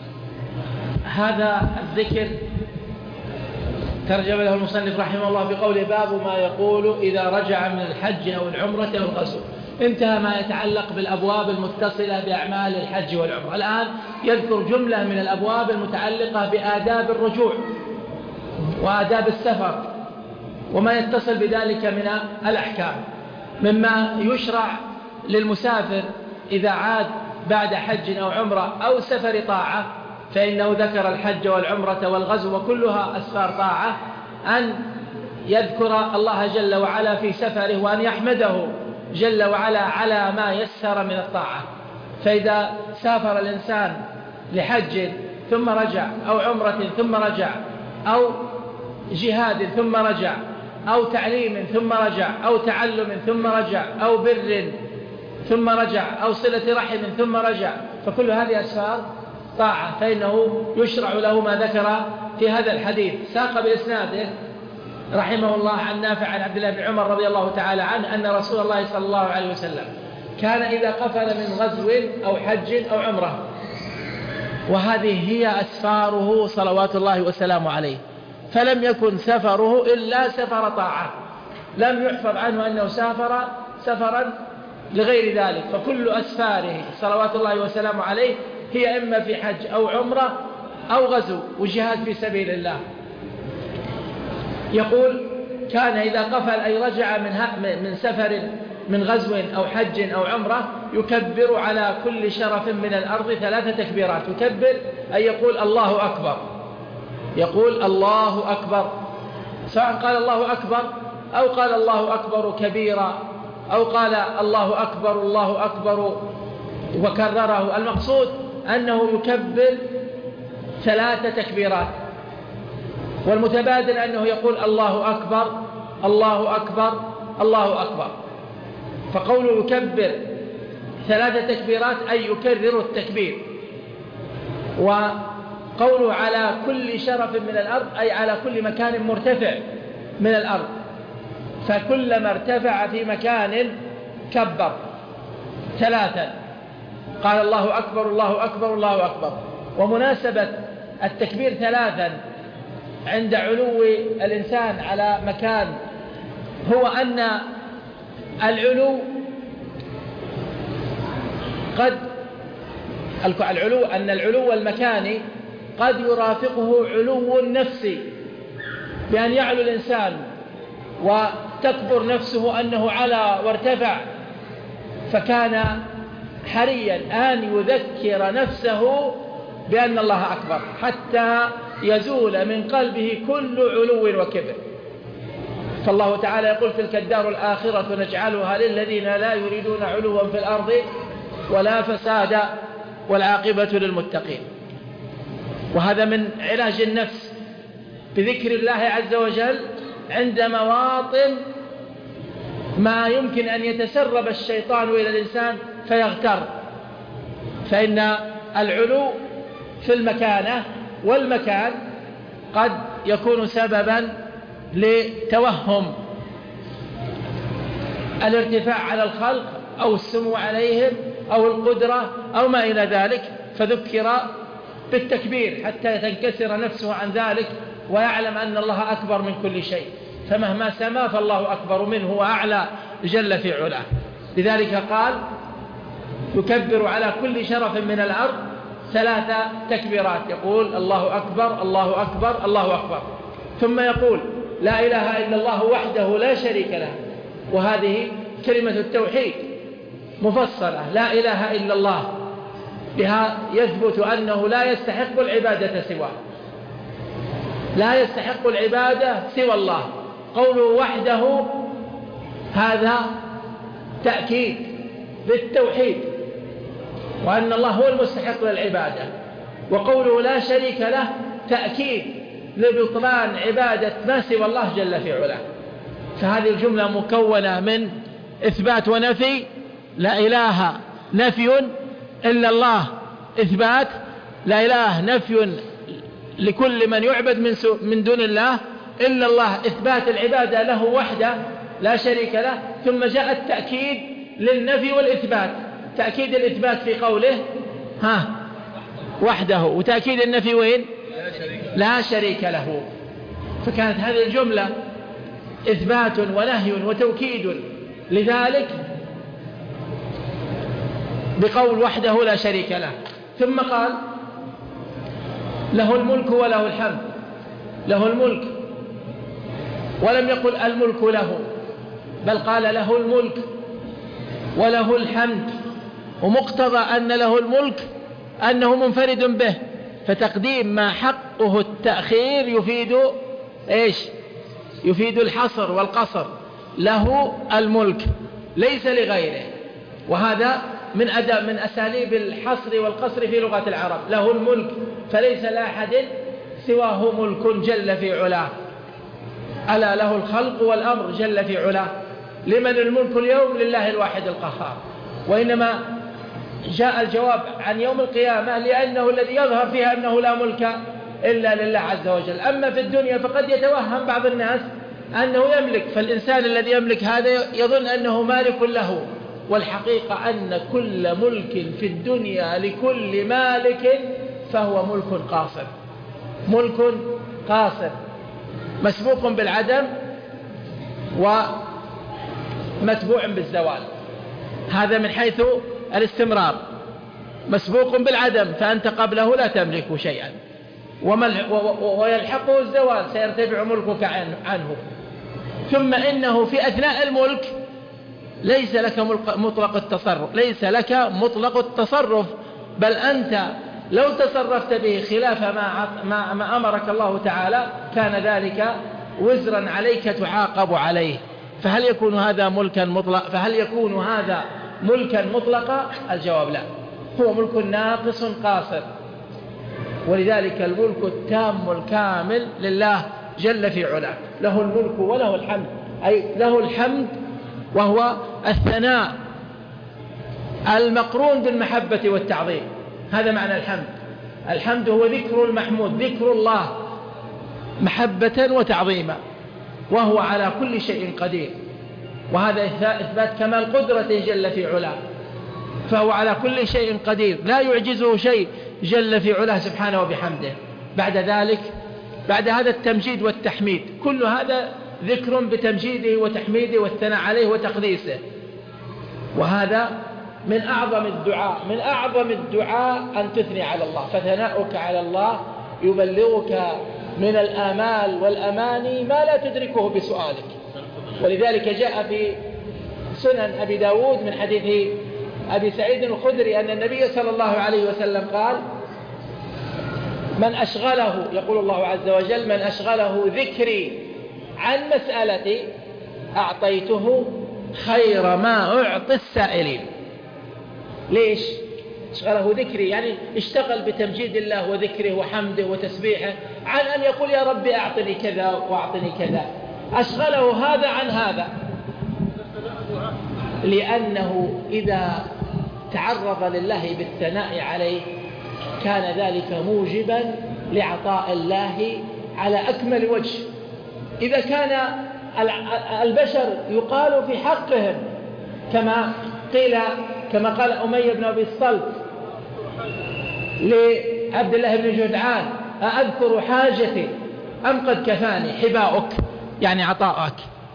C: هذا الذكر ترجم له المصنف رحمه الله بقول باب ما يقول إذا رجع من الحج أو العمرة أو الغزو. انتهى ما يتعلق بالأبواب المتصلة بأعمال الحج والعمرة. الآن يذكر جملة من الأبواب المتعلقة بآداب الرجوع وآداب السفر وما يتصل بذلك من الأحكام، مما يشرع للمسافر إذا عاد بعد حج أو عمرة أو سفر طاعة، فإنه ذكر الحج والعمرة والغزو وكلها أسفار طاعة، أن يذكر الله جل وعلا في سفره وأن يحمده جل وعلا على ما يسر من الطاعة. فإذا سافر الإنسان لحج ثم رجع أو عمرة ثم رجع أو جهاد ثم رجع أو تعليم ثم رجع أو تعلم ثم رجع أو بر ثم رجع أو صلة رحم ثم رجع، فكل هذه أسفار طاعة، فإنه يشرع له ما ذكر في هذا الحديث. ساق بإسناده رحمه الله عن نافع عن عبد الله بن عمر رضي الله تعالى عنه أن رسول الله صلى الله عليه وسلم كان إذا قفل من غزو أو حج أو عمرة، وهذه هي أسفاره صلوات الله وسلامه عليه، فلم يكن سفره إلا سفر طاعة، لم يحفظ عنه أنه سافر سفرا لغير ذلك، فكل أسفاره صلوات الله وسلامه عليه هي إما في حج أو عمرة أو غزو وجهاد في سبيل الله. يقول كان إذا قفل أي رجع من سفر من غزو أو حج أو عمرة يكبر على كل شرف من الأرض 3 تكبيرات. يكبر أي يقول الله أكبر، يقول الله أكبر، سواء قال الله أكبر أو قال الله أكبر كبيرا أو قال الله أكبر الله أكبر وكرره. المقصود أنه يكبر 3 تكبيرات، والمتبادل أنه يقول الله أكبر الله أكبر الله أكبر. فقوله يكبر 3 تكبيرات أي يكرر التكبير. وقوله على كل شرف من الأرض أي على كل مكان مرتفع من الأرض، فكلما ارتفع في مكان كبر 3، قال الله أكبر الله أكبر الله أكبر. ومناسبة التكبير 3 عند علو الإنسان على مكان هو أن العلو أن العلو المكاني قد يرافقه علو نفسي، بأن يعلو الإنسان وتكبر نفسه أنه على وارتفع، فكان حريا أن يذكر نفسه بأن الله أكبر حتى يزول من قلبه كل علو وكبر. فالله تعالى يقول تلك الدار الآخرة نجعلها للذين لا يريدون علوا في الأرض ولا فسادا والعاقبة للمتقين. وهذا من علاج النفس بذكر الله عز وجل عند مواطن ما يمكن أن يتسرب الشيطان إلى الإنسان فيغتر، فإن العلو في المكانة والمكان قد يكون سببا لتوهم الارتفاع على الخلق أو السمو عليهم أو القدرة أو ما إلى ذلك، فذكر بالتكبير حتى تنكسر نفسه عن ذلك ويعلم أن الله أكبر من كل شيء، فمهما سما فالله أكبر منه وأعلى جل في علاه. لذلك قال يكبر على كل شرف من الأرض 3 تكبيرات، يقول الله أكبر الله أكبر الله أكبر، ثم يقول لا إله إلا الله وحده لا شريك له، وهذه كلمة التوحيد مفصلة، لا إله إلا الله، بها يثبت أنه لا يستحق العبادة سواه، لا يستحق العبادة سوى الله. قوله وحده هذا تأكيد بالتوحيد وأن الله هو المستحق للعبادة، وقوله لا شريك له تأكيد لبطلان عبادة ما سوى الله جل في علاه. فهذه الجملة مكونة من إثبات ونفي، لا إله نفي إلا الله إثبات، لا إله نفي لكل من يعبد من دون الله إلا الله إثبات العبادة له وحده لا شريك له. ثم جاء التأكيد للنفي والإثبات، تأكيد الإثبات في قوله وحده، وتأكيد النفي وين؟ لا شريك له. فكانت هذه الجملة إثبات ونهي وتوكيد لذلك بقول وحده لا شريك له. ثم قال له الملك وله الحمد، له الملك، ولم يقل الملك له، بل قال له الملك وله الحمد، ومقتضى أن له الملك أنه منفرد به، فتقديم ما حقه التأخير يفيد إيش؟ يفيد الحصر والقصر. له الملك ليس لغيره، وهذا من أساليب الحصر والقصر في لغة العرب. له الملك فليس لأحد سواه ملك جل في علاه، ألا له الخلق والأمر جل في علاه. لمن الملك اليوم؟ لله الواحد القهار. وإنما جاء الجواب عن يوم القيامة لأنه الذي يظهر فيها أنه لا ملك إلا لله عز وجل. أما في الدنيا فقد يتوهم بعض الناس أنه يملك، فالإنسان الذي يملك هذا يظن أنه مالك له، والحقيقة أن كل ملك في الدنيا لكل مالك فهو ملك قاصر، ملك قاصر مسبوق بالعدم ومتبوع بالزوال. هذا من حيث الاستمرار، مسبوق بالعدم فأنت قبله لا تملك شيئا، ويلحقه الزوال سيرتفع ملكك عنه. ثم إنه في أثناء الملك ليس لك مطلق التصرف، ليس لك مطلق التصرف، بل أنت لو تصرفت به خلاف ما أمرك الله تعالى كان ذلك وزرا عليك تعاقب عليه. فهل يكون هذا ملكا مطلق؟ فهل يكون هذا ملكا مطلقا؟ الجواب لا، هو ملك ناقص قاصر. ولذلك الملك التام الكامل لله جل في علاه. له الملك وله الحمد، أي له الحمد وهو الثناء المقرون بالمحبة والتعظيم، هذا معنى الحمد. الحمد هو ذكر المحمود، ذكر الله محبة وتعظيما، وهو على كل شيء قدير، وهذا إثبات كمال قدرته جل في علاه، فهو على كل شيء قدير لا يعجزه شيء جل في علاه سبحانه وبحمده. بعد ذلك بعد هذا التمجيد والتحميد كل هذا ذكر بتمجيده وتحميده والثناء عليه وتقديسه. وهذا من أعظم الدعاء أن تثني على الله، فثناؤك على الله يبلغك من الآمال والأماني ما لا تدركه بسؤالك. ولذلك جاء في سنن أبي داود من حديث أبي سعيد الخدري أن النبي صلى الله عليه وسلم قال: من أشغله، يقول الله عز وجل: من أشغله ذكري عن مسألتي أعطيته خير ما أعطي السائلين. ليش أشغله ذكري؟ يعني اشتغل بتمجيد الله وذكره وحمده وتسبيحه عن أن يقول يا ربي أعطني كذا وأعطني كذا، أشغله هذا عن هذا، لأنه إذا تعرض لله بالثناء عليه كان ذلك موجبا لعطاء الله على أكمل وجه. إذا كان البشر يقال في حقهم كما قال أمية بن أبي الصلت لعبد الله بن جدعان: أأذكر حاجتي أم قد كفاني حباؤك، يعني عطاءك.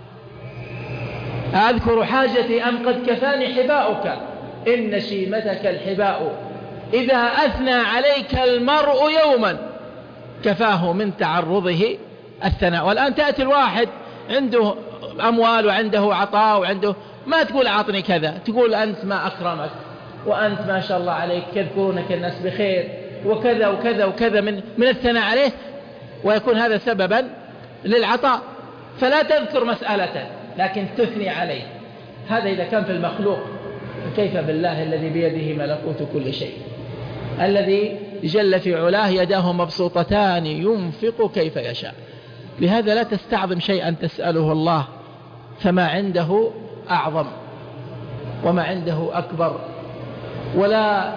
C: أذكر حاجتي أم قد كفاني حباؤك، إن شيمتك الحباء، إذا أثنى عليك المرء يوما كفاه من تعرضه الثناء. والآن تأتي الواحد عنده أموال وعنده عطاء وعنده، ما تقول أعطني كذا، تقول أنت ما أكرمك، وأنت ما شاء الله عليك يذكرونك الناس بخير وكذا وكذا وكذا من الثناء عليه، ويكون هذا سببا للعطاء. فلا تذكر مسألة لكن تثني عليه. هذا إذا كان في المخلوق، فكيف بالله الذي بيده ملكوت كل شيء. الذي جل في علاه يداه مبسوطتان ينفق كيف يشاء. لهذا لا تستعظم شيئا تسأله الله، فما عنده أعظم وما عنده أكبر، ولا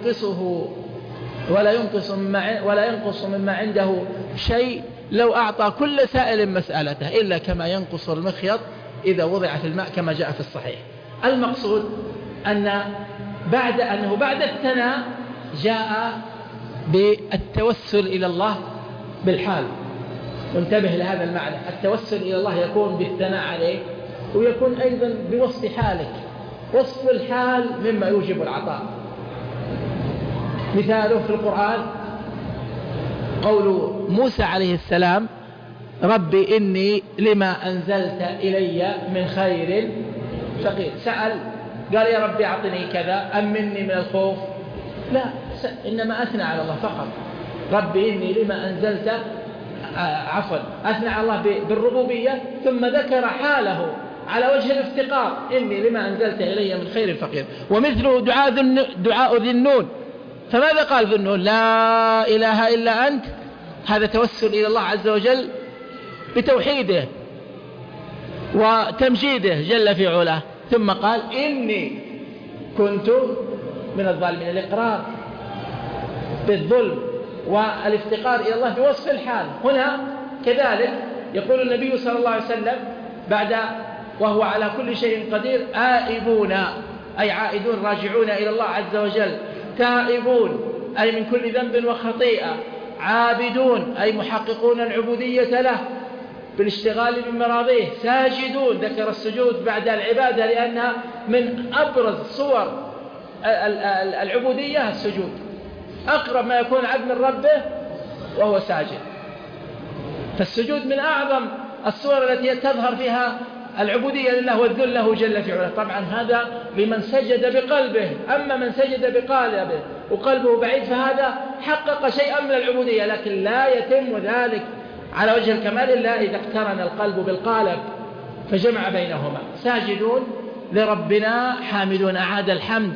C: ينقص مما عنده شيء لو أعطى كل سائل مسألته، إلا كما ينقص المخيط إذا وضع في الماء كما جاء في الصحيح. المقصود أنه بعد الثناء جاء بالتوسل إلى الله بالحال. وانتبه لهذا المعنى، التوسل إلى الله يكون بالثناء عليه، ويكون أيضا بوصف حالك. وصف الحال مما يوجب العطاء. مثاله في القرآن قول موسى عليه السلام: ربي إني لما أنزلت إلي من خير فقير. سأل قال: يا ربي أعطني كذا، أمني من الخوف؟ لا، إنما أثنى على الله فقط. ربي إني لما أنزلت أثنى على الله بالربوبية، ثم ذكر حاله على وجه الافتقار: إني لما أنزلت إلي من خير فقير. ومثله دعاء ذي النون، فماذا قال ذي النون؟ لا إله إلا أنت. هذا توسل إلى الله عز وجل بتوحيده وتمجيده جل في علاه. ثم قال: إني كنت من الظالمين. الإقرار بالظلم والافتقار إلى الله بوصف الحال. هنا كذلك يقول النبي صلى الله عليه وسلم بعد: وهو على كل شيء قدير، آئبون أي عائدون راجعون إلى الله عز وجل، تائبون أي من كل ذنب وخطيئة، عابدون أي محققون العبودية له بالاشتغال بمراضيه، ساجدون. ذكر السجود بعد العبادة لأنها من أبرز صور العبودية. السجود أقرب ما يكون العبد من ربه وهو ساجد، فالسجود من أعظم الصور التي تظهر فيها العبودية لله والذل له جل في علاه. طبعا هذا لمن سجد بقلبه، أما من سجد بقلبه وقلبه بعيد فهذا حقق شيئا من العبودية، لكن لا يتم ذلك على وجه الكمال إلا إذا اقترن القلب بالقالب فجمع بينهما. ساجدون لربنا حامدون. أعاد الحمد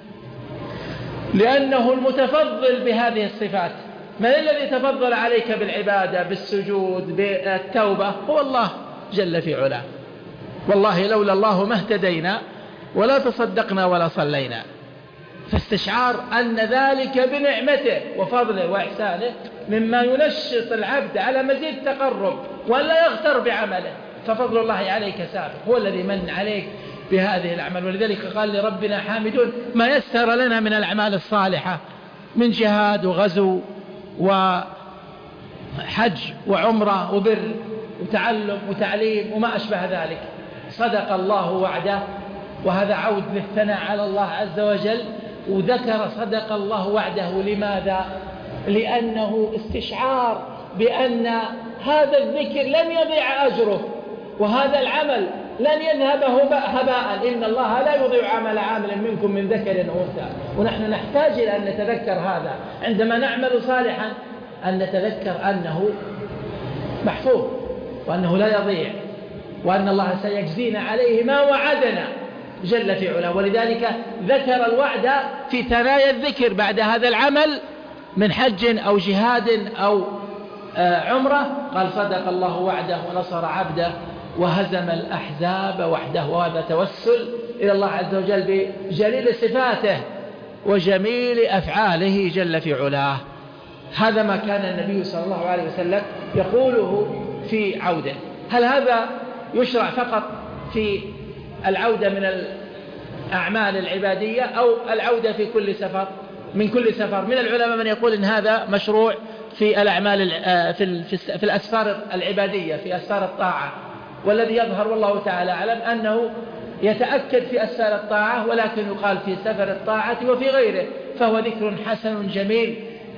C: لأنه المتفضل بهذه الصفات. من الذي تفضل عليك بالعبادة بالسجود بالتوبة؟ هو الله جل في علاه. والله لولا الله ما اهتدينا ولا تصدقنا ولا صلينا. فاستشعار أن ذلك بنعمته وفضله وإحسانه مما ينشط العبد على مزيد تقرب ولا يغتر بعمله. ففضل الله عليك سابق، هو الذي من عليك بهذه الأعمال. ولذلك قال لربنا حامدون ما يسر لنا من الأعمال الصالحة من جهاد وغزو وحج وعمرة وبر وتعلم وتعليم وما أشبه ذلك. صدق الله وعده، وهذا عود للثناء على الله عز وجل. وذكر صدق الله وعده لماذا؟ لأنه استشعار بأن هذا الذكر لن يضيع أجره، وهذا العمل لن يذهب هباء. إن الله لا يضيع عمل عامل منكم من ذكر أو أنثى. ونحن نحتاج إلى أن نتذكر هذا عندما نعمل صالحا، أن نتذكر أنه محفوظ وأنه لا يضيع، وأن الله سيجزينا عليه ما وعدنا جل في علاه. ولذلك ذكر الوعد في ثنايا الذكر بعد هذا العمل من حج أو جهاد أو عمرة. قال: صدق الله وعده ونصر عبده وهزم الأحزاب وحده. وهذا توسل إلى الله عز وجل بجليل صفاته وجميل أفعاله جل في علاه. هذا ما كان النبي صلى الله عليه وسلم يقوله في عوده. هل هذا يشرع فقط في العودة من الأعمال العبادية أو العودة في كل سفر؟ من كل سفر. من العلماء من يقول إن هذا مشروع في الأعمال في الأسفار العبادية، في أسفار الطاعة. والذي يظهر والله تعالى أعلم أنه يتأكد في أسفار الطاعة، ولكن يقال في سفر الطاعة وفي غيره، فهو ذكر حسن جميل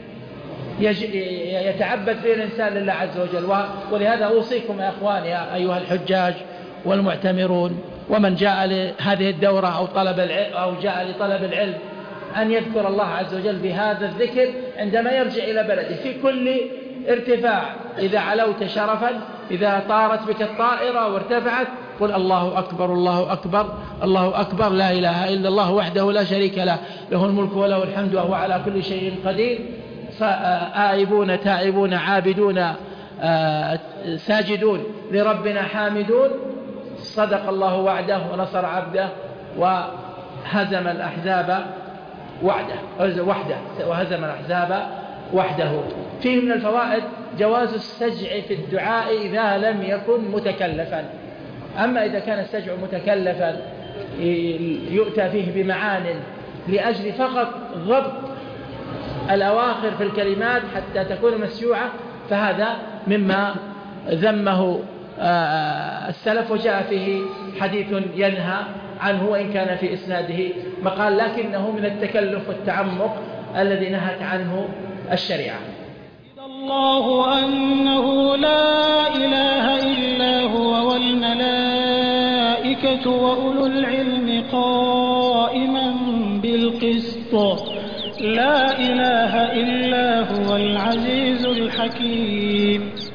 C: يتعبد فيه الإنسان لله عز وجل. ولهذا أوصيكم يا أخواني أيها الحجاج والمعتمرون ومن جاء لهذه الدورة أو جاء لطلب العلم أن يذكر الله عز وجل بهذا الذكر عندما يرجع إلى بلده في كل ارتفاع. إذا علوت شرفا، إذا طارت بك الطائرة وارتفعت، قل الله أكبر الله أكبر الله أكبر، لا إله إلا الله وحده لا شريك له، له الملك وله الحمد وهو على كل شيء قدير، آيبون تائبون عابدون ساجدون لربنا حامدون، صدق الله وعده ونصر عبده وهزم الأحزاب وهزم الأحزاب وحده. فيه من الفوائد جواز السجع في الدعاء إذا لم يكن متكلفا. أما إذا كان السجع متكلفا يؤتى فيه بمعان لأجل فقط ضبط الأواخر في الكلمات حتى تكون مسجوعة، فهذا مما ذمه السلف، وجاء فيه حديث ينهى عنه وإن كان في إسناده مقال، لكنه من التكلف والتعمق الذي نهت عنه الشريعة.
A: الله أنه لا إله إلا هو والملائكة وأولو العلم قائما بالقسط لا إله إلا هو العزيز الحكيم.